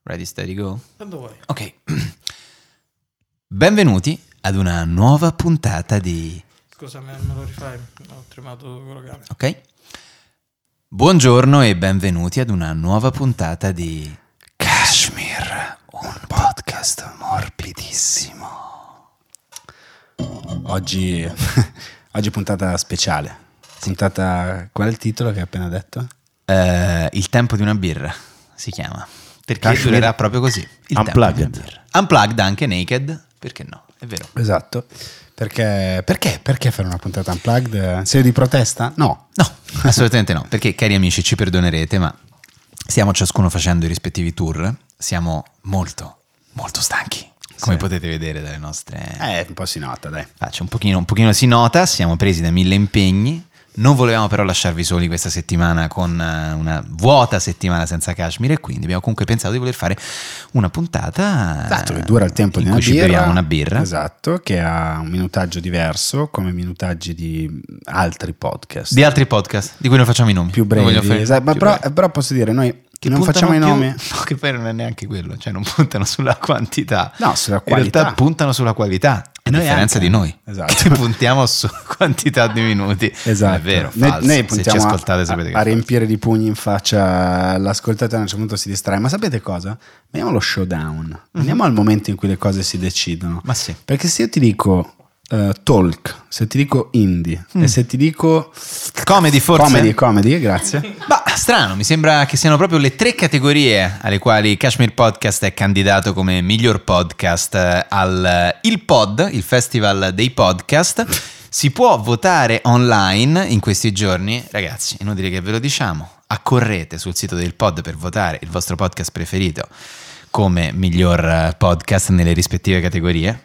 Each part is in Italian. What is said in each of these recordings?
Ready, steady, go? Quando vuoi. Ok. Benvenuti ad una nuova puntata di... Scusa, me lo rifai? Ho tremato quello che... Ok. Buongiorno e benvenuti ad una nuova puntata di... Kashmir, un podcast morbidissimo. Oggi puntata speciale. Puntata... Qual è il titolo che hai appena detto? Il tempo di una birra si chiama. Perché Kashmir durerà proprio così. Il Unplugged. tempo di una birra. Unplugged, anche naked, perché no? È vero. Esatto. Perché fare una puntata unplugged? Sei di protesta? No. No, assolutamente no, perché cari amici ci perdonerete, ma stiamo ciascuno facendo i rispettivi tour, siamo molto, molto stanchi, come potete vedere dalle nostre... Un po' si nota, dai. Faccia un pochino si nota, siamo presi da 1000 impegni, non volevamo però lasciarvi soli questa settimana con una vuota settimana senza Kashmir e quindi abbiamo comunque pensato di voler fare una puntata Esatto, che dura il tempo di in una cui ci birra. beviamo una birra. Esatto, che ha un minutaggio diverso come minutaggi di altri podcast. Di altri podcast, di cui non facciamo i nomi. Più Non voglio brevi. fare- Esatto, più brevi. però posso dire, noi Che non puntano facciamo i più- nomi. No, che poi non è neanche quello, cioè non puntano sulla quantità. No, sulla In qualità. realtà puntano sulla qualità, a noi differenza anche. di noi. Esatto. Che puntiamo su quantità di minuti. Esatto. Non è vero, Noi falso. Se ci puntiamo ascoltate sapete che a è falso. riempire di pugni in faccia l'ascoltatore, a un certo punto si distrae. Ma sapete cosa? Veniamo allo showdown. Andiamo al momento in cui le cose si decidono. Ma sì. Perché se io ti dico talk, se ti dico indie e se ti dico Comedy forse? comedy, grazie. Bah, strano, mi sembra che siano proprio le tre categorie alle quali Kashmir Podcast è candidato come miglior podcast al Il Pod, il festival dei podcast. Si può votare online in questi giorni. Ragazzi, inutile che ve lo diciamo, accorrete sul sito del Pod per votare il vostro podcast preferito come miglior podcast nelle rispettive categorie.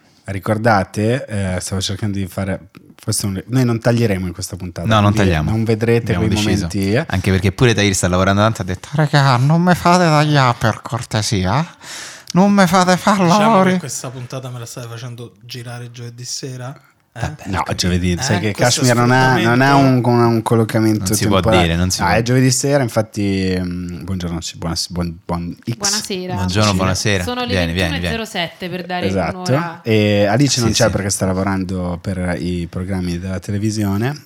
Ricordate, stavo cercando di fare noi non taglieremo in questa puntata. No, non quindi tagliamo. Non vedrete Abbiamo quei deciso. momenti. Anche perché pure Tahir sta lavorando tanto, ha detto raga, non mi fate tagliare per cortesia, non mi fate far Diciamo lavori. che questa puntata me la state facendo girare giovedì sera? No, giovedì, sai che questo Kashmir non ha un collocamento Non si può temporale. dire, non si può. È giovedì sera, infatti buongiorno, buon X. Buonasera. Buongiorno, buonasera. Sono le Vieni. 21:07 per dare Esatto. un'ora. E Alice non Sì, c'è sì. perché sta lavorando per i programmi della televisione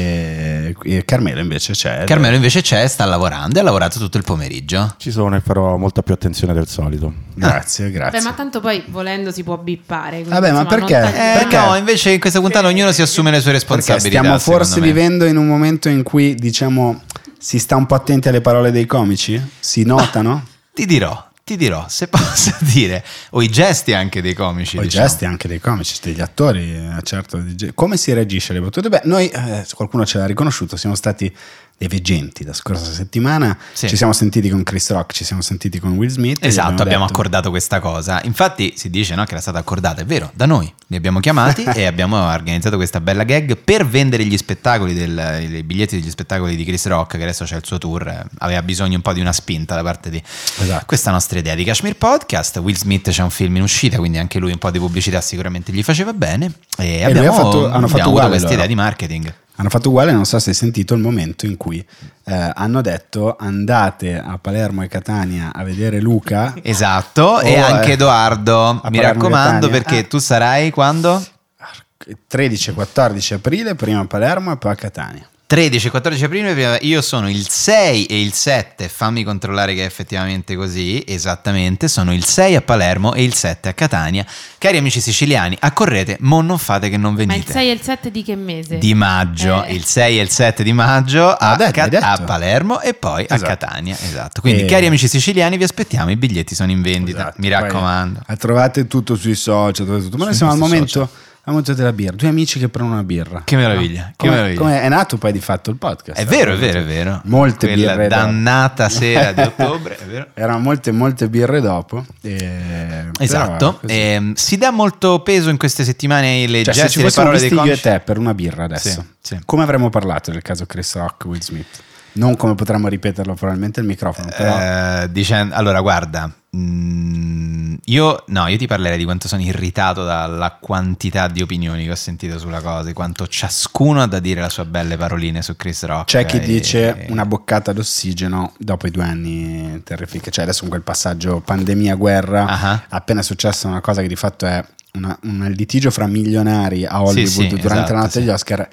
e Carmelo invece c'è. Carmelo invece c'è, sta lavorando e ha lavorato tutto il pomeriggio. Ci sono e farò molta più attenzione del solito. Grazie. Beh, ma tanto poi volendo si può bippare. quindi, Vabbè, ma insomma, perché? non tagliare. Perché? No, invece in questa puntata ognuno si assume le sue Perché responsabilità. stiamo forse secondo me. vivendo in un momento in cui diciamo si sta un po' attenti alle parole dei comici? Si notano? Ti dirò, se posso dire, o i gesti anche dei comici. Poi diciamo. gesti anche dei comici, degli attori, certo. Come si reagisce alle battute? Beh, noi, qualcuno ce l'ha riconosciuto, siamo stati dei veggenti la scorsa settimana. Sì. Ci siamo sentiti con Chris Rock, ci siamo sentiti con Will Smith. e gli Esatto, abbiamo detto- accordato questa cosa. Infatti si dice no, che era stata accordata, è vero, da noi. Li abbiamo chiamati e abbiamo organizzato questa bella gag per vendere gli spettacoli, i biglietti degli spettacoli di Chris Rock, che adesso c'è il suo tour. Aveva bisogno un po' di una spinta da parte di Esatto. questa nostra idea di Kashmir Podcast. Will Smith c'è un film in uscita, quindi anche lui un po' di pubblicità sicuramente gli faceva bene. E lui abbiamo, hanno fatto abbiamo avuto uguale questa loro. idea di marketing. Hanno fatto uguale, non so se hai sentito il momento in cui hanno detto andate a Palermo e Catania a vedere Luca. Esatto, e anche Edoardo, mi Palermo, raccomando, Catania. perché tu sarai quando? 13 e 14 aprile, prima a Palermo e poi a Catania. 13 e 14 aprile, io sono il 6 e il 7, fammi controllare che è effettivamente così, esattamente, sono il 6 a Palermo e il 7 a Catania. Cari amici siciliani, accorrete, mo non fate che non Ma il venite. 6 e il 7 di che mese? Di maggio, il 6 e il 7 di maggio Ah, hai detto. a Palermo e poi a Esatto. Catania, esatto. Quindi E- cari amici siciliani vi aspettiamo, i biglietti sono in vendita, Esatto. mi Poi, raccomando. trovate tutto sui social, trovate tutto. Ma noi Su siamo al questi momento della birra. Due amici che prendono una birra. Che meraviglia, che meraviglia. Come è nato poi di fatto il podcast. È vero, è vero, è vero. Molte Quella birre dopo. dannata sera di ottobre, è vero. Erano molte birre dopo. Però, Esatto, così. si dà molto peso in queste settimane ai Cioè, se gesti ci e le fossimo parole dei visti io e comici. te per una birra adesso, Sì. come avremmo parlato del caso Chris Rock, Will Smith? Non come potremmo ripeterlo probabilmente il microfono, però Allora guarda, Io ti parlerei di quanto sono irritato dalla quantità di opinioni che ho sentito sulla cosa, di quanto ciascuno ha da dire la sua belle paroline su Chris Rock. C'è chi dice una boccata d'ossigeno dopo i 2 anni terrificanti, cioè adesso con quel passaggio pandemia-guerra, appena è successa una cosa che di fatto è un litigio fra milionari a Hollywood durante la notte degli Oscar.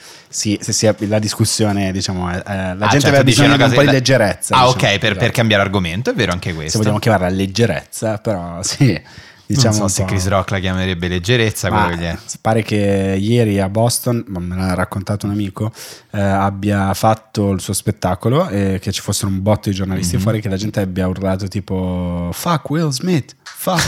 La discussione, diciamo, la gente aveva bisogno di un po' di leggerezza. Diciamo, ok, per cambiare argomento, è vero anche questo. Se vogliamo chiamarla leggerezza, però sì. Diciamo non so se Chris Rock la chiamerebbe leggerezza, quello che è. Pare che ieri a Boston, me l'ha raccontato un amico, abbia fatto il suo spettacolo e che ci fossero un botto di giornalisti fuori, che la gente abbia urlato tipo fuck Will Smith.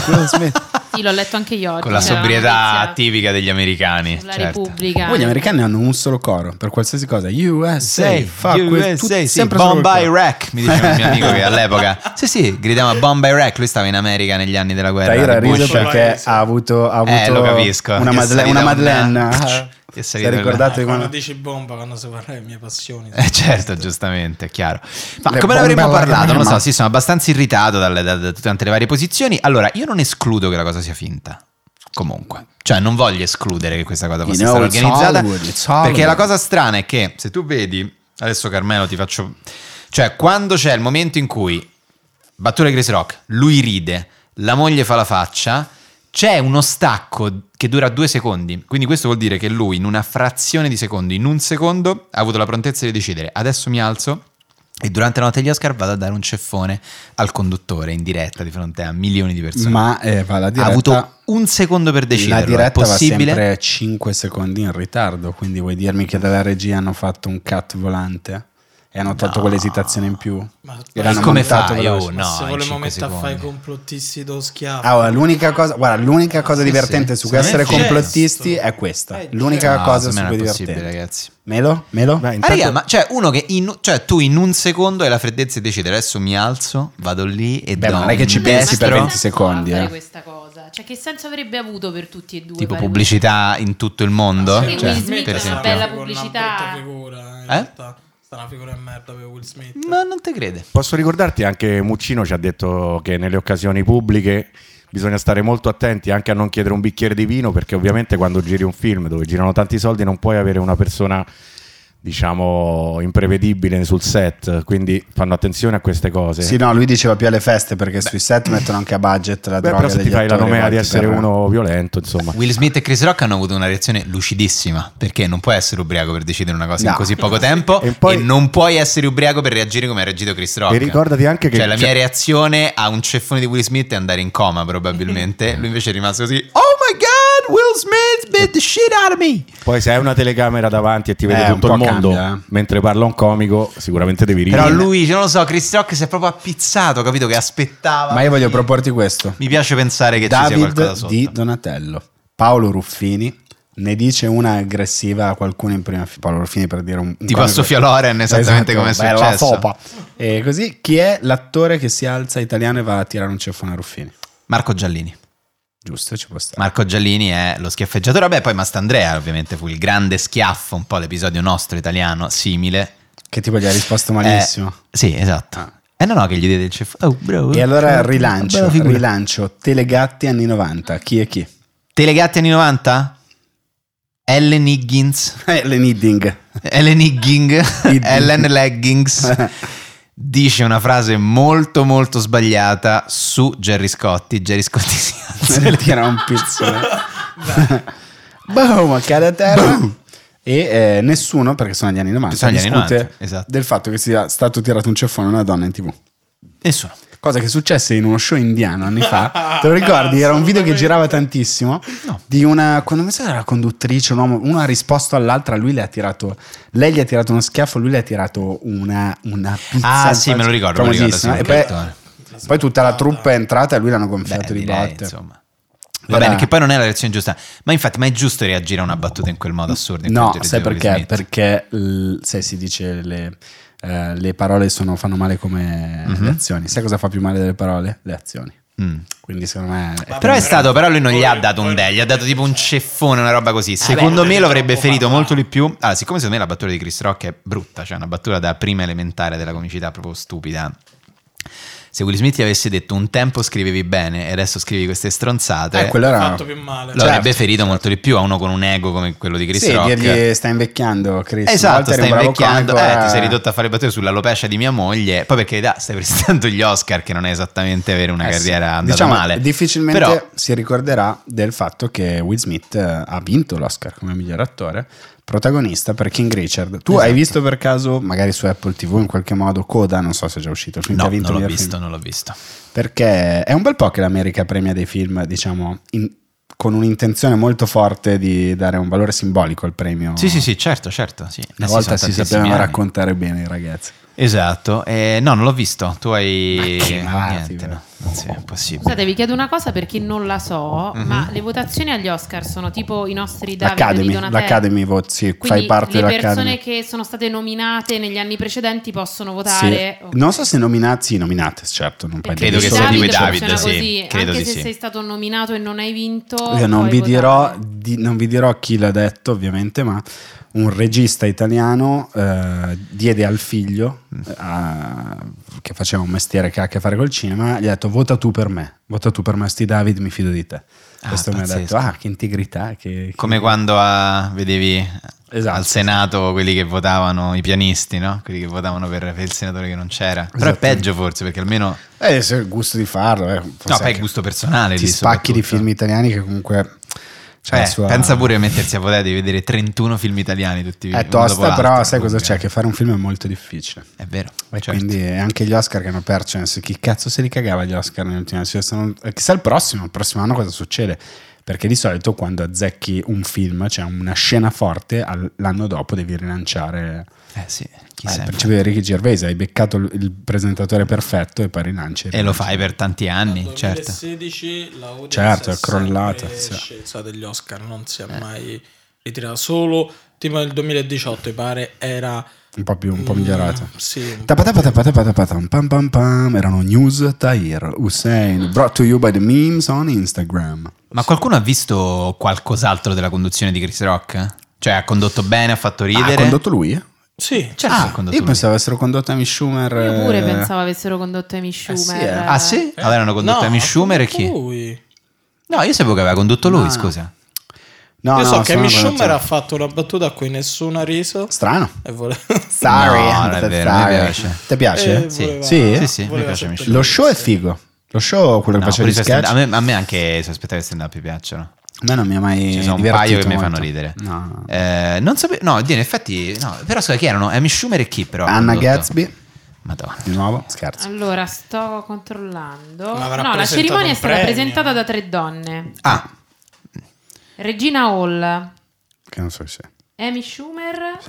Sì, l'ho letto anche io oggi. Con la sobrietà tipica degli americani. La Repubblica. Poi gli americani hanno un solo coro per qualsiasi cosa. USA, sempre Bombay Iraq, mi diceva il mio amico che all'epoca gridava Bombay Iraq. Lui stava in America negli anni della guerra. Tahir riso perché ha avuto lo capisco. una Madeleine. Si è ricordato di quando dici bomba, quando si parla delle mie passioni. Certo, giustamente, è chiaro. Ma come ne avremmo parlato? Non lo so, sono abbastanza irritato da tutte le varie posizioni. Allora, io non escludo che la cosa sia finta. Comunque, cioè non voglio escludere che questa cosa possa essere organizzata, perché la cosa strana è che se tu vedi, adesso Carmelo ti faccio, cioè quando c'è il momento in cui battuta di Chris Rock, lui ride, la moglie fa la faccia, c'è uno stacco che dura 2 secondi, quindi questo vuol dire che lui in una frazione di secondo, in un secondo, ha avuto la prontezza di decidere: adesso mi alzo e durante la notte degli Oscar vado a dare un ceffone al conduttore in diretta di fronte a milioni di persone. Ma la diretta, ha avuto un secondo per decidere. La diretta va sempre 5 secondi in ritardo, quindi vuoi dirmi che dalla regia hanno fatto un cut volante? E hanno tolto quell'esitazione in più. Ma come fai? se volevamo mettere a fare i complottisti dello schiaffo. L'unica cosa divertente su cui essere complottisti è questa. L'unica cosa su cui divertente, ragazzi. Melo? Ma c'è uno che tu in un secondo hai la freddezza di decidere: adesso mi alzo, vado lì e do non è che ci pensi per 20 secondi. Questa cosa, cioè che senso avrebbe avuto per tutti e due? Tipo pubblicità in tutto il mondo? Will Smith è una bella pubblicità. Sta una figura di merda per Will Smith. Ma non te crede. Posso ricordarti anche Muccino ci ha detto che nelle occasioni pubbliche bisogna stare molto attenti anche a non chiedere un bicchiere di vino, perché ovviamente quando giri un film dove girano tanti soldi non puoi avere una persona, diciamo, imprevedibile sul set, quindi fanno attenzione a queste cose. Sì, no, lui diceva più alle feste, perché sui set mettono anche a budget la droga. Però se ti fai la nomea di essere uno violento, insomma. Will Smith e Chris Rock hanno avuto una reazione lucidissima, perché non puoi essere ubriaco per decidere una cosa in così poco tempo e non puoi essere ubriaco per reagire come ha reagito Chris Rock. E ricordati anche che la mia reazione a un ceffone di Will Smith è andare in coma probabilmente. Lui invece è rimasto così: oh my god, Will Smith beat the shit out of me. Poi se hai una telecamera davanti e ti vede tutto il mondo mentre parla un comico, sicuramente devi ridere. Però lui, non lo so, Chris Rock si è proprio appizzato, capito, che aspettava. Ma io voglio proporti questo. Mi piace pensare che David ci sia qualcosa sotto. di Donatello, Paolo Ruffini ne dice una aggressiva a qualcuno in prima fila. Paolo Ruffini, per dire un tipo a Sofia Loren, esattamente come è successo. La fopa. E così, chi è l'attore che si alza italiano e va a tirare un ceffone a Ruffini? Marco Giallini. Giusto, ci può stare. Marco Giallini è lo schiaffeggiatore. Vabbè, poi Mastandrea ovviamente fu il grande schiaffo, un po' l'episodio nostro italiano simile. Che tipo gli ha risposto malissimo. Sì, esatto. No, che gli diede il ceffone. Oh, bro. E allora rilancio Telegatti anni 90. Chi è chi? Telegatti anni 90? Ellen Higgins. Ellen Higging. Ellen Leggings. Dice una frase molto molto sbagliata su Gerry Scotti. Gerry Scotti si alza e tira un pizzone. Boom, cade a terra. E nessuno, perché sono gli anni 90, discute del fatto che sia stato tirato un ceffone a una donna in TV. Nessuno. Cosa che successe in uno show indiano anni fa. Te lo ricordi? Era un video che girava tantissimo. No. Di una, quando mi sa era conduttrice, un uomo, uno ha risposto all'altra, lei gli ha tirato uno schiaffo, lui le ha tirato una pizza. Ah, sì, me lo ricordo. E poi tutta la truppa è entrata e lui l'hanno gonfiato di botte. Insomma. Va bene, che poi non è la reazione giusta. Ma infatti, ma è giusto reagire a una battuta in quel modo assurdo? No, sai perché? Perché se si dice le parole fanno male come le azioni. Sai cosa fa più male delle parole? Le azioni. Quindi secondo me però lui non gli ha dato un gli ha dato tipo un ceffone, una roba così. Secondo me lo avrebbe ferito molto di più. Allora, siccome secondo me la battuta di Chris Rock è brutta, cioè una battuta da prima elementare della comicità proprio stupida, se Will Smith gli avesse detto un tempo scrivevi bene e adesso scrivi queste stronzate, quello era fatto più male. lo avrebbe ferito molto di più a uno con un ego come quello di Chris Rock. Dirgli stai invecchiando, Chris. Esatto, stai invecchiando, comico, ti sei ridotto a fare battute sull'alopecia di mia moglie, poi perché stai prestando gli Oscar, che non è esattamente avere una carriera andata male. Difficilmente però si ricorderà del fatto che Will Smith ha vinto l'Oscar come miglior attore protagonista per King Richard. Tu hai visto per caso, magari su Apple TV in qualche modo, Coda? Non so se è già uscito il film che ha vinto. Non l'ho visto. Perché è un bel po' che l'America premia dei film, diciamo, con un'intenzione molto forte di dare un valore simbolico al premio. Sì, certo. Sì. Una volta si sapevano raccontare bene i ragazzi. Esatto, no, non l'ho visto. Tu hai niente, no, non è possibile. Scusate, vi chiedo una cosa per chi non la so, ma le votazioni agli Oscar sono tipo i nostri Davide di Donatello? L'Academy Vote, sì, fai parte dell'Academy. dell'Academy. Le persone che sono state nominate negli anni precedenti possono votare? Sì. Non so se nominate, certo, non puoi credo dire che sia tipo i David, funziona sì. così. Credo Anche di se sì. sei stato nominato e non hai vinto, Io non vi puoi dirò chi l'ha detto, ovviamente, ma un regista italiano diede al figlio che faceva un mestiere che ha a che fare col cinema, gli ha detto vota tu per me sti David, mi fido di te. Questo mi ha detto che integrità, come quando vedevi al Senato quelli che votavano i pianisti, no? Quelli che votavano per il senatore che non c'era. Però è peggio forse, perché almeno se è il gusto di farlo, no, poi è gusto personale ti spacchi di film italiani che comunque pensa pure a mettersi a votare, devi vedere 31 film italiani tutti. È tosta, però sai cosa c'è? Che fare un film è molto difficile. È vero. E quindi anche gli Oscar che hanno perso, chi cazzo se li cagava gli Oscar negli ultimi anni? Chissà il prossimo anno cosa succede, perché di solito quando azzecchi un film, c'è una scena forte, l'anno dopo devi rilanciare. Il principio di Ricky Gervais, hai beccato il presentatore perfetto e poi rilanci. E lo fai per tanti anni, nel 2016 certo, è crollata. Scelta degli Oscar non si è mai ritirata, solo tipo nel 2018 pare era un po' migliorato. Sì. Erano News Tahir Hussein, brought to you by the memes on Instagram. Ma qualcuno ha visto qualcos'altro della conduzione di Chris Rock? Cioè ha condotto bene, ha fatto ridere? Ha condotto lui? Sì, certo. Io pensavo avessero condotto Amy Schumer. Io pure pensavo avessero condotto Amy Schumer. Sì? Avevano condotto Amy Schumer e chi? Lui. No, io sapevo che aveva condotto lui, scusa. Io so che Amy Schumer ha fatto una battuta a cui nessuno ha riso. Strano. Sorry, non è vero, mi piace. Ti piace? Sì, mi piace Amy Schumer. Lo show è figo. Lo show, quello che faceva gli sketch. A me anche se aspettavo stand-up mi piacciono. A me non mi ha mai ci sono un paio che mi fanno ridere. Non sapevo. No, in effetti no. Però chi erano? Amy Schumer e chi però? Anna Gatsby. Madonna. Di nuovo? Scherzo. Allora sto controllando. No, la cerimonia è stata presentata da 3 donne. Regina Hall, che non so se Amy Schumer,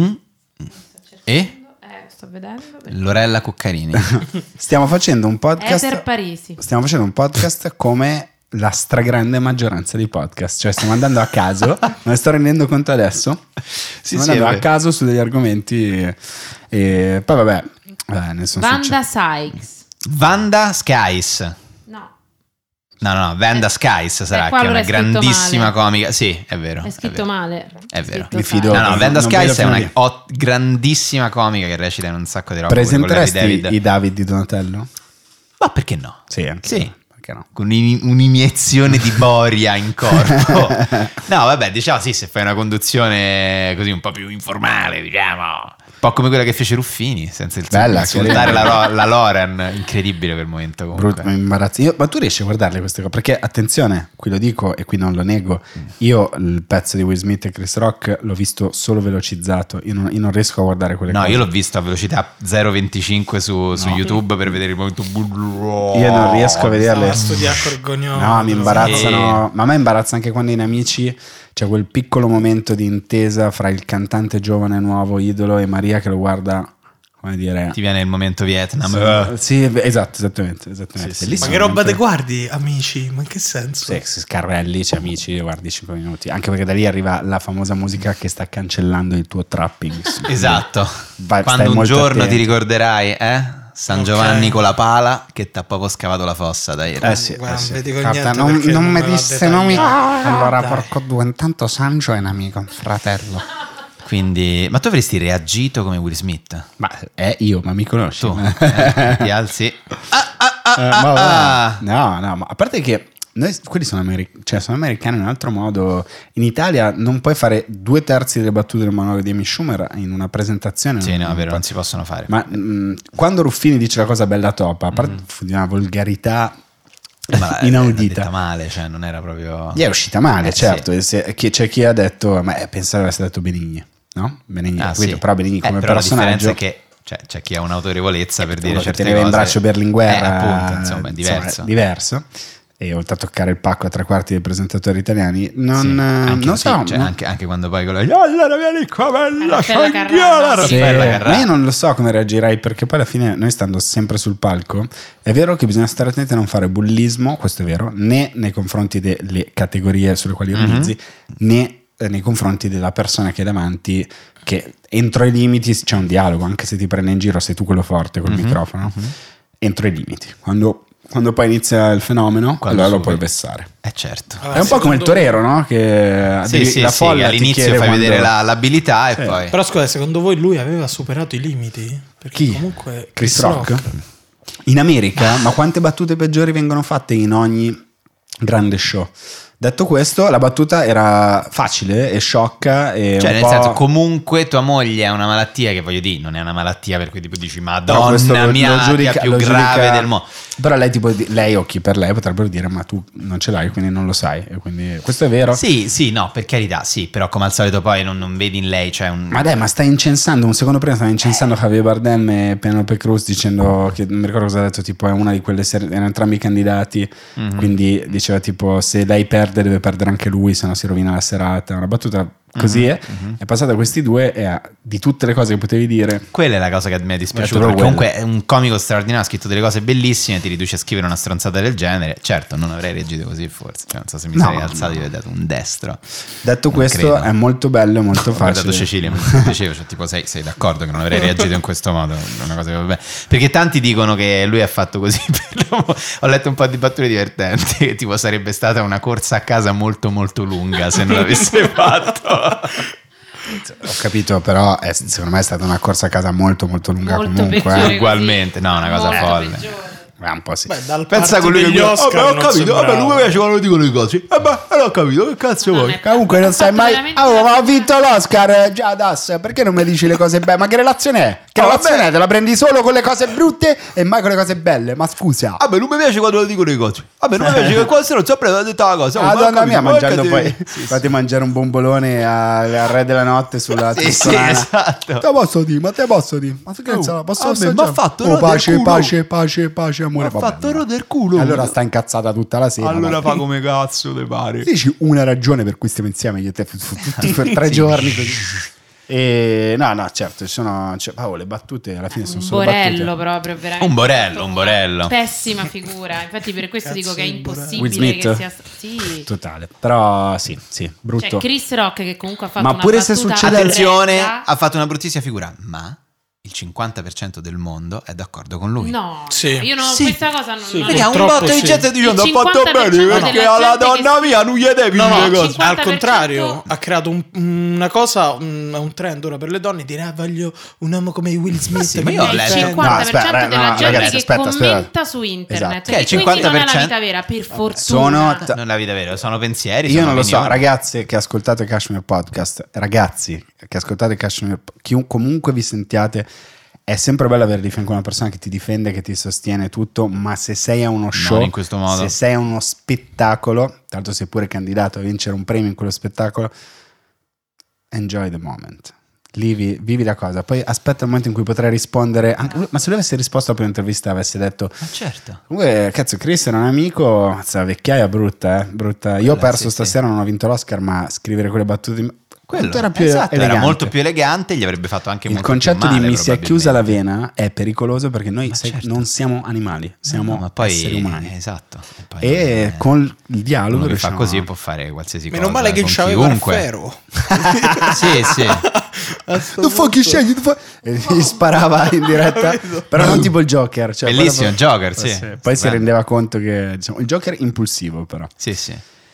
e sto vedendo. Lorella Cuccarini. Stiamo facendo un podcast. Ether Parisi. Stiamo facendo un podcast come la stragrande maggioranza dei podcast, cioè stiamo andando a caso, me ne sto rendendo conto adesso. Stiamo andando a caso su degli argomenti e poi vabbè, Wanda Sykes. Vanda Skies. No, Vanda Skies sarà, che è una grandissima comica. Sì, è vero. È scritto male. È vero. Mi fido. No, Vanda Skies è una grandissima comica che recita in un sacco di roba. Presenteresti i David di Donatello? Ma perché no? Sì, anche sì. Perché no? Con un'iniezione di boria in corpo. No, vabbè, diciamo sì, se fai una conduzione così un po' più informale, diciamo. Un po' come quella che fece Ruffini, senza insultare la Loren. Incredibile quel momento comunque. Brutto, imbarazzo. Ma tu riesci a guardarle queste cose? Perché attenzione, qui lo dico e qui non lo nego, io il pezzo di Will Smith e Chris Rock l'ho visto solo velocizzato, io non riesco a guardare quelle cose. No, io l'ho visto a velocità 0,25 su YouTube per vedere il momento. Io non riesco a vederle. No, mi imbarazzano. Ma a me imbarazza anche quando in Amici c'è quel piccolo momento di intesa fra il cantante giovane nuovo idolo e Maria che lo guarda, come dire, ti viene il momento Vietnam. Sì, esattamente. Sì. Ma che roba te guardi, Amici? Ma in che senso? Sì, scarrelli, c'è Amici, guardi 5 minuti. Anche perché da lì arriva la famosa musica che sta cancellando il tuo trapping. Esatto. Quando un giorno ti ricorderai, San Giovanni con la pala che ti ha proprio scavato la fossa, dai. Non mi disse nomi. Allora porco due, intanto Sanjo è un amico, un fratello. Quindi, ma tu avresti reagito come Will Smith? Ma ma mi conosci? Tu ti alzi. No, ma a parte che quelli sono americani in un altro modo. In Italia non puoi fare 2/3 delle battute del monologo di Amy Schumer in una presentazione. Sì, no, è vero, non si possono fare. Ma quando Ruffini dice la cosa bella topa, a parte di una volgarità inaudita, detta male, cioè non era proprio. Gli è uscita male, certo. Sì. C'è chi ha detto, ma pensavo avesse detto Benigni, no? Benigni, sì. Però Benigni come però personaggio. La differenza è che c'è chi ha un'autorevolezza per dire certe teneva cose. in braccio Berlinguer, appunto, insomma, è diverso. Diverso. E oltre a toccare il pacco a 3/4 dei presentatori italiani, anche quando poi allora vieni qua, bella Carrà. Ma io non lo so come reagirei, perché poi alla fine noi, stando sempre sul palco, è vero che bisogna stare attenti a non fare bullismo, questo è vero, né nei confronti delle categorie sulle quali ironizzi, né nei confronti della persona che hai davanti, che entro i limiti c'è un dialogo, anche se ti prende in giro, sei tu quello forte col microfono, entro i limiti. Quando poi inizia il fenomeno, allora lo puoi vessare. Certo. È un po' come il torero, no? Che la folla all'inizio fai vedere l'abilità e poi. Però scusa, secondo voi lui aveva superato i limiti? Perché chi? Comunque Chris Rock? In America, ma quante battute peggiori vengono fatte in ogni grande show? Detto questo, la battuta era facile e sciocca e cioè, un nel po'... senso, comunque tua moglie ha una malattia che, voglio dire, non è una malattia per cui tipo dici Madonna mia, la più grave del mondo. Però lei o chi per lei potrebbero dire ma tu non ce l'hai, quindi non lo sai, e quindi questo è vero. Sì, no, per carità, sì, però come al solito poi non vedi in lei, cioè ma dai, ma stai incensando, un secondo prima stavi incensando Javier Bardem e Penelope Cruz dicendo che, non mi ricordo cosa ha detto, tipo è una di quelle serie, erano entrambi candidati, quindi diceva tipo se lei perde deve perdere anche lui, se no si rovina la serata, una battuta così è passata questi due e di tutte le cose che potevi dire, quella è la cosa che mi è dispiaciuta, perché comunque è un comico straordinario, ha scritto delle cose bellissime, ti riduce a scrivere una stronzata del genere. Certo, non avrei reagito così forse, cioè, non so se mi sarei alzato e gli avrei dato un destro. Detto questo, credo. È molto bello e molto facile. Ho guardato Cecilia, mi dicevo, cioè, tipo sei d'accordo che non avrei reagito in questo modo, è una cosa che vabbè, perché tanti dicono che lui ha fatto così ho letto un po' di battute divertenti, che tipo sarebbe stata una corsa a casa molto molto lunga se non l'avesse fatto. Ho capito, però secondo me è stata una corsa a casa molto molto lunga, molto comunque ugualmente, no, una cosa folle. Un po' sì. Beh, pensa a quello che ho capito, non mi piace quando dicono le cose. Ho capito, che cazzo vuoi? Comunque non sai mai. Ma ho vinto l'Oscar già adesso, perché non mi dici le cose belle? Ma che relazione è? Che relazione è? Te la prendi solo con le cose brutte e mai con le cose belle? Ma scusa. Non mi piace quando dicono le cose. Non mi piace che quando non so prendere detto la cosa. Madonna mia, mangiando poi fate mangiare un bombolone al re della notte sulla testolana. Esatto. Te posso dire, ma che posso ma ha fatto pace amore, ha fatto rodere culo. Allora sta incazzata tutta la sera. Allora fa come cazzo te pare. Dici una ragione per cui stiamo insieme io e te tutti per 3 giorni così. E no, certo, le battute alla fine sono solo battute. Proprio veramente. Un borello. Pessima figura. Infatti per questo dico che è impossibile Will Smith? che sia sì. Totale. Però sì, brutto. Cioè, Chris Rock che comunque ha fatto ma una pure battuta, se succede, attenzione, ha fatto una bruttissima figura, ma il 50% del mondo è d'accordo con lui. No, sì. Io non questa cosa non perché ha un botto di gente dicendo ha fatto bene perché alla donna mia non gli devi dire cose. Al contrario, ha creato una cosa, un trend ora per le donne, dire voglio un uomo come Will Smith. Sì, ma io ho letto il 50% della gente che commenta su internet, che è il 50%. Non è la vita vera, per fortuna. Non è la vita vera, sono pensieri. Io non lo so, ragazze che ascoltate Kashmir Podcast, comunque vi sentiate, è sempre bello avere di fianco una persona che ti difende, che ti sostiene tutto, ma se sei a uno show, in questo modo. Se sei a uno spettacolo, tanto sei pure candidato a vincere un premio in quello spettacolo, enjoy the moment. Vivi la cosa, poi aspetta il momento in cui potrai rispondere ma se lui avesse risposto dopo un'intervista avesse detto ma certo, cazzo, Chris era un amico, questa vecchiaia brutta. Io ho perso stasera, non ho vinto l'Oscar, ma scrivere quelle battute quello era più elegante. Era molto più elegante, gli avrebbe fatto anche molto più male. Il concetto di mi si è chiusa la vena è pericoloso perché noi non siamo animali, siamo esseri umani. Esatto. E con il dialogo che fa così può fare qualsiasi cosa. Meno male che c'aveva il ferro. Sì. Tu fucking scegli, e gli sparava in diretta, però non tipo il Joker. Cioè, bellissimo, Joker, sì. Poi si rendeva conto che il Joker impulsivo però. Sì.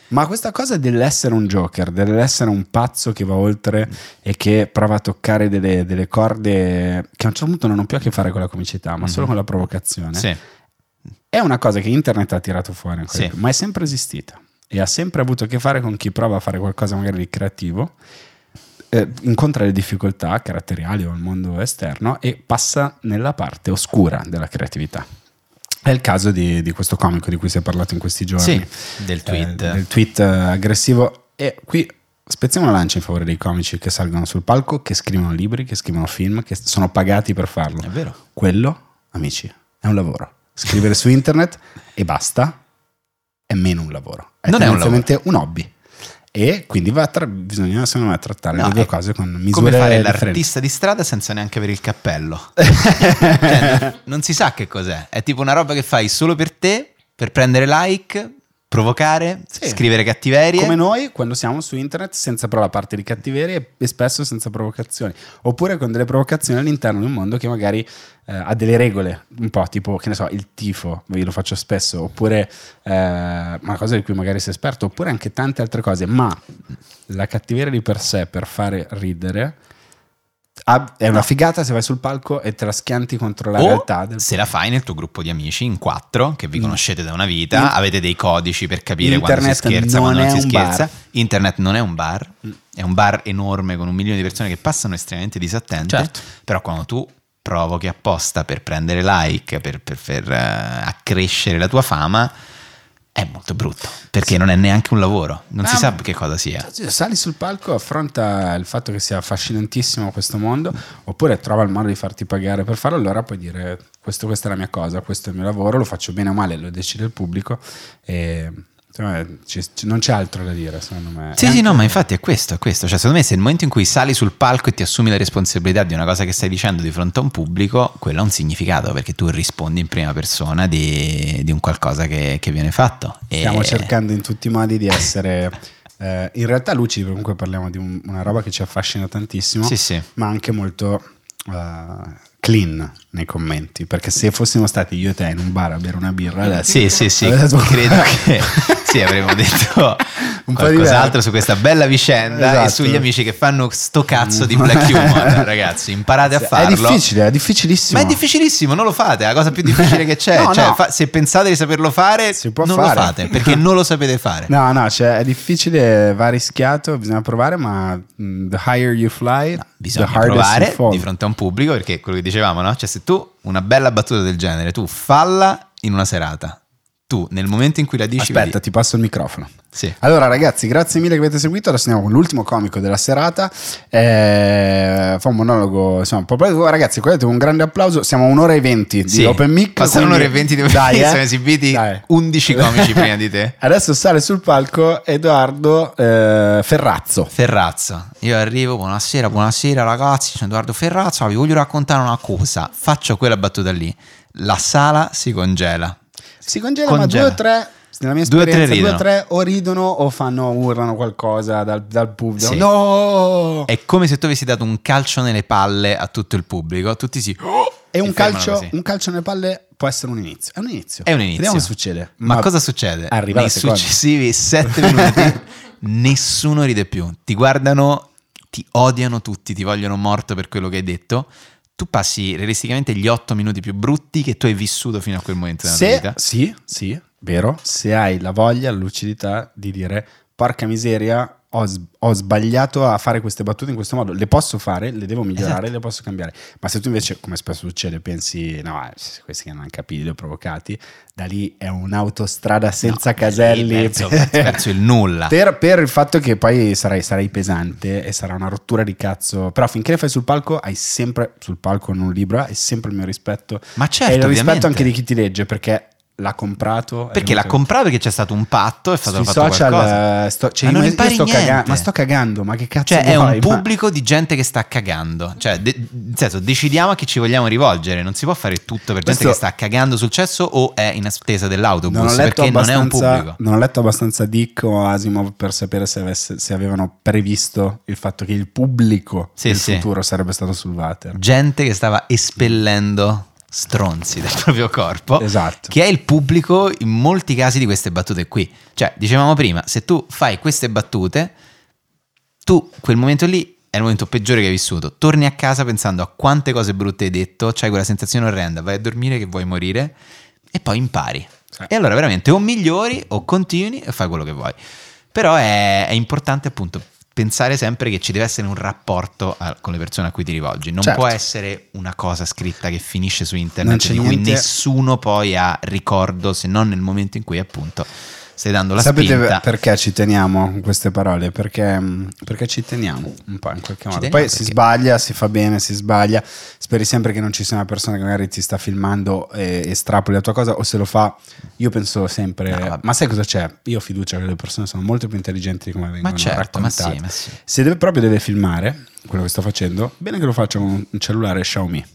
Ma questa cosa dell'essere un Joker, dell'essere un pazzo che va oltre e che prova a toccare delle corde che a un certo punto non hanno più a che fare con la comicità, ma solo con la provocazione, Sì. è una cosa che internet ha tirato fuori, Sì. ma è sempre esistita e ha sempre avuto a che fare con chi prova a fare qualcosa magari di creativo, incontra le difficoltà caratteriali o il mondo esterno e passa nella parte oscura della creatività. È il caso di questo comico di cui si è parlato in questi giorni. Sì, del tweet. Del tweet aggressivo. E qui spezziamo una lancia in favore dei comici che salgono sul palco, che scrivono libri, che scrivono film, che sono pagati per farlo. È vero. Quello, amici, è un lavoro. Scrivere su internet e basta è meno un lavoro. È Non è un tendenzialmente un hobby. E quindi bisogna secondo me trattare le due cose con misure come fare differenti. l'artista di strada senza neanche avere il cappello. Cioè, non si sa che cos'è. È tipo una roba che fai solo per te, per prendere like, provocare, Sì. scrivere cattiverie. Come noi quando siamo su internet senza però la parte di cattiveria e spesso senza provocazioni, oppure con delle provocazioni all'interno di un mondo che magari ha delle regole, un po' tipo, che ne so, il tifo, io lo faccio spesso, oppure una cosa di cui magari sei esperto, oppure anche tante altre cose, ma la cattiveria di per sé per fare ridere è una figata se vai sul palco e te la schianti contro la realtà se la fai nel tuo gruppo di amici in 4 che vi conoscete da una vita, avete dei codici per capire quando si scherza, quando non si scherza. Internet non è un bar, è un bar enorme con 1 milione di persone che passano estremamente disattente. Certo. Però quando tu provochi apposta per prendere like, per accrescere la tua fama, è molto brutto, perché non è neanche un lavoro, non si sa che cosa sia. Sali sul palco, affronta il fatto che sia affascinantissimo questo mondo, oppure trova il modo di farti pagare per farlo, allora puoi dire questa è la mia cosa, questo è il mio lavoro, lo faccio bene o male, lo decide il pubblico e non c'è altro da dire, secondo me. Sì, no, ma infatti è questo. Cioè, secondo me, se nel momento in cui sali sul palco e ti assumi la responsabilità di una cosa che stai dicendo di fronte a un pubblico, quello ha un significato, perché tu rispondi in prima persona di un qualcosa che viene fatto. Stiamo cercando in tutti i modi di essere in realtà lucidi, comunque parliamo di una roba che ci affascina tantissimo, sì. ma anche molto clean nei commenti, perché se fossimo stati io e te in un bar a bere una birra adesso sì, credo che sì, avremmo detto un po' qualcos'altro su questa bella vicenda, esatto. E sugli amici che fanno sto cazzo di black humor. Ragazzi, imparate a farlo. È difficilissimo. Ma è difficilissimo, non lo fate, è la cosa più difficile che c'è. No. Se pensate di saperlo fare, Si può non fare. lo fate, perché non lo sapete fare. No, cioè, è difficile, va rischiato, bisogna provare, ma the higher you fly, Bisogna the hardest provare you fall. di fronte a un pubblico, perché quello che dicevamo, no? Cioè, se tu una bella battuta del genere, tu falla in una serata, tu nel momento in cui la dici, Aspetta, ti passo il microfono. Sì. Allora ragazzi, grazie mille che avete seguito. Adesso andiamo con l'ultimo comico della serata, fa un monologo, insomma, ragazzi, guardate, un grande applauso. Siamo a 1:20 di Open Mic. Passano 1:20 di Open Mic, sono esibiti 11 comici prima di te. Adesso sale sul palco Edoardo Ferrazzo. Io arrivo, buonasera ragazzi, sono Edoardo Ferrazzo, vi voglio raccontare una cosa. Faccio quella battuta lì, la sala si congela. Ma 2 o 3, nella mia esperienza, 2 o 3 o ridono o urlano qualcosa dal pubblico. Sì. No! È come se tu avessi dato un calcio nelle palle a tutto il pubblico, tutti E un calcio nelle palle può essere un inizio. È un inizio. Vediamo cosa succede. Ma cosa succede? Arriva nei successivi 7 minuti nessuno ride più. Ti guardano, ti odiano tutti, ti vogliono morto per quello che hai detto. Tu passi realisticamente gli 8 minuti più brutti che tu hai vissuto fino a quel momento della tua vita. Sì, vero. Se hai la voglia, la lucidità di dire porca miseria, ho sbagliato a fare queste battute in questo modo, le posso fare, le devo migliorare, le posso cambiare. Ma se tu invece, come spesso succede, pensi no, questi che non hanno capito, li ho provocati, da lì è un'autostrada senza caselli, perso il nulla per il fatto che poi sarai pesante e sarà una rottura di cazzo. Però finché le fai sul palco, hai sempre, sul palco in un libro, hai sempre il mio rispetto. Ma certo, e il ovviamente. rispetto anche di chi ti legge, perché l'ha comprato, perché c'è stato un patto e sui fatto social qualcosa. Ma non impari niente. Ma sto cagando, ma che cazzo cioè è vuoi? un pubblico di gente che sta cagando, cioè nel senso, decidiamo a chi ci vogliamo rivolgere, non si può fare tutto per gente che sta cagando sul cesso o è in attesa dell'autobus, perché non è un pubblico. Non ho letto abbastanza Dick o Asimov per sapere se avevano previsto il fatto che il pubblico del futuro sarebbe stato sul water. Gente che stava espellendo stronzi del proprio corpo, esatto, che è il pubblico in molti casi di queste battute qui. Cioè, dicevamo prima, se tu fai queste battute, tu quel momento lì è il momento peggiore che hai vissuto, torni a casa pensando a quante cose brutte hai detto, c'hai quella sensazione orrenda, vai a dormire che vuoi morire e poi impari. E allora veramente o migliori o continui e fai quello che vuoi. Però è importante appunto pensare sempre che ci deve essere un rapporto con le persone a cui ti rivolgi. Non può essere una cosa scritta che finisce su internet di cui nessuno poi ha ricordo, se non nel momento in cui appunto stai dando la spinta. Sapete perché ci teniamo con queste parole? Perché ci teniamo un po' in qualche modo. Poi si sbaglia, si fa bene, si sbaglia. Speri sempre che non ci sia una persona che magari ti sta filmando e estrapoli la tua cosa, o se lo fa, io penso sempre, ma sai cosa c'è? Io ho fiducia che le persone sono molto più intelligenti di come vengono raccontate. Ma sì. Se proprio deve filmare quello che sto facendo, bene che lo faccia con un cellulare Xiaomi.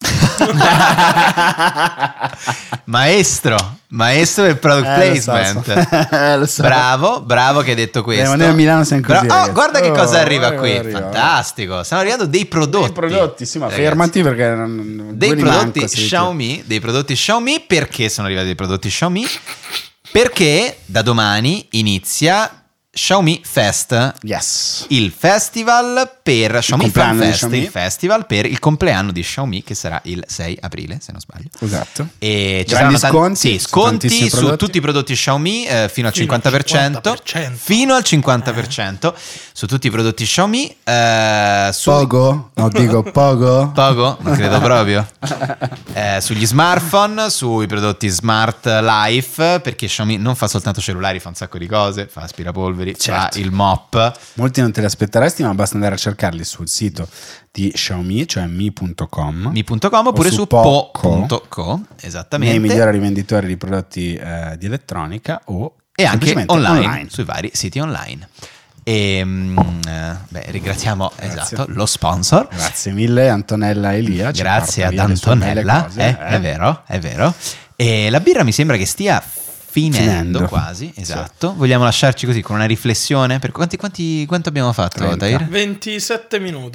maestro del product placement. Lo so. Bravo che hai detto questo. Noi a Milano siamo così. Guarda che cosa arriva qui. Fantastico. Stanno arrivando dei prodotti. Sì, ma fermati perché dei prodotti Xiaomi. Perché sono arrivati dei prodotti Xiaomi? Perché da domani inizia Xiaomi Fest, il festival per Xiaomi Fan Fest, il festival per il compleanno di Xiaomi, che sarà il 6 aprile, se non sbaglio. Esatto. E ci saranno sconti su tutti i prodotti Xiaomi fino al 50%. Fino al 50% su tutti i prodotti Xiaomi. Pogo? No, dico Pogo? Pogo? Non credo proprio. Sugli smartphone, sui prodotti Smart Life, perché Xiaomi non fa soltanto cellulari, fa un sacco di cose, fa aspirapolveri, fa il mop. Molti non te li aspetteresti, ma basta andare a cercarli sul sito di Xiaomi, cioè mi.com oppure su po.co, esattamente, nei migliori rivenditori di prodotti di elettronica e anche online sui vari siti online. E ringraziamo lo sponsor. Grazie mille Antonella Elia. Grazie ad Antonella, è vero. E la birra mi sembra che stia finendo quasi, esatto. Sì. Vogliamo lasciarci così con una riflessione? Per quanto abbiamo fatto, Tahir? 27 minuti.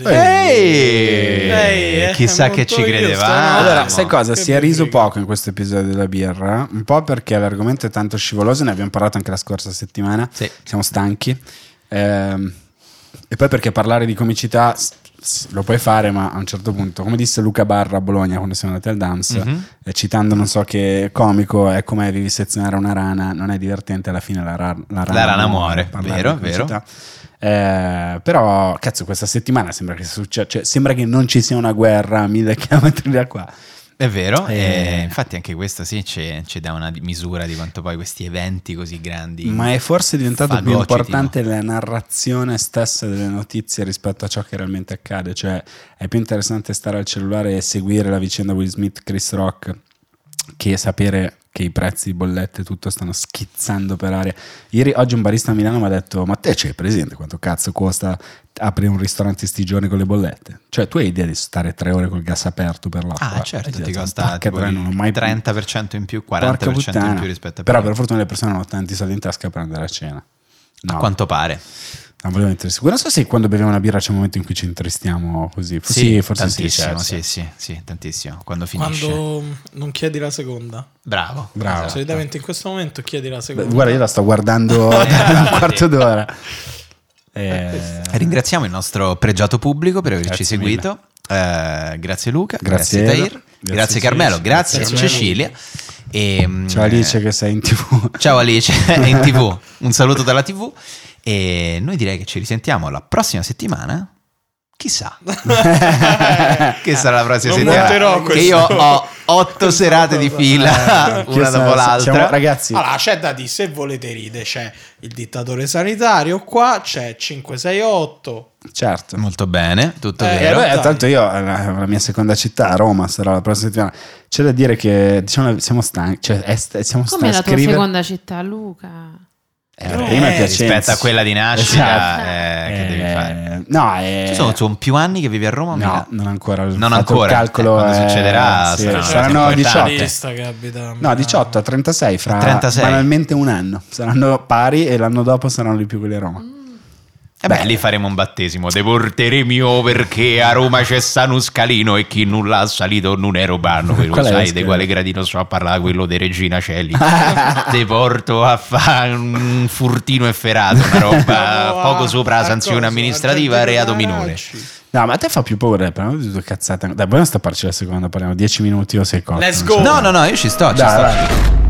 Chissà che ci credevamo. Allora, sai cosa? Si è riso poco in questo episodio della birra, un po' perché l'argomento è tanto scivoloso, ne abbiamo parlato anche la scorsa settimana. Sì. Siamo stanchi. E poi perché parlare di comicità lo puoi fare, ma a un certo punto, come disse Luca Barra a Bologna quando siamo andati al Dams, citando non so che comico, è come vivisezionare una rana, non è divertente, alla fine la rana muore. Vero. Però cazzo, questa settimana sembra che sembra che non ci sia una guerra a 1000 chilometri da qua. È vero, e infatti anche questo ci dà una misura di quanto poi questi eventi così grandi. Ma è forse diventato più importante la narrazione stessa delle notizie rispetto a ciò che realmente accade. Cioè è più interessante stare al cellulare e seguire la vicenda Will Smith, Chris Rock, che sapere che i prezzi di bollette tutto stanno schizzando per aria. Oggi un barista a Milano mi ha detto: ma te c'hai presente quanto cazzo costa aprire un ristorante sti giorni con le bollette? Cioè tu hai idea di stare 3 ore col gas aperto per l'acqua? Certo, ti costa tipo il 30% in più, 40% in più rispetto a però per fortuna le persone hanno tanti soldi in tasca per andare a cena. A quanto pare. Non volevo mettere sicuro. Non so se quando beviamo una birra c'è un momento in cui ci intristiamo così. Sì, forse tantissimo, sì, tantissimo. Quando finisce. Quando non chiedi la seconda. Bravo. Esatto. Solitamente in questo momento chiedi la seconda. Guarda, io la sto guardando da un quarto d'ora. Ringraziamo il nostro pregiato pubblico per averci seguito. Grazie Luca, grazie Tahir, grazie Carmelo, grazie Cecilia. Ciao Alice che sei in TV. Ciao Alice, è in TV. Un saluto dalla TV. E noi direi che ci risentiamo la prossima settimana. Chissà che sarà la prossima settimana, che io ho 8 serate di fila una dopo l'altra. Ragazzi, allora c'è da dire, se volete ridere, c'è il dittatore sanitario, qua c'è 568. Certo, molto bene, tutto vero. Tanto io la mia seconda città, Roma, sarà la prossima settimana. C'è da dire che diciamo siamo stanchi, cioè siamo come la tua seconda città, Luca? Prima rispetto a quella di nascita, che devi fare. No, sono più anni che vivi a Roma? No, non ancora. Il calcolo quando succederà saranno 18. 18 a 36 fra 36. banalmente un anno. Saranno pari e l'anno dopo saranno di più quelli a Roma. Lì faremo un battesimo. Te porteremo io perché a Roma c'è sta un scalino e chi non l'ha salito non è robano. Quello sai di quale gradino sto a parlare, quello di Regina Coeli. Te porto a fare un furtino efferato, una roba poco sopra la sanzione amministrativa, reato minore. No, ma a te fa più paura, parliamo di due cazzate. Dai, poi non sta a farci la seconda, parliamo 10 minuti o 6 cose. Let's go. No, io ci sto.